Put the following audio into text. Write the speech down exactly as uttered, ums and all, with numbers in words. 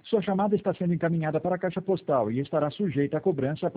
Sua chamada está sendo encaminhada para a caixa postal e estará sujeita a cobrança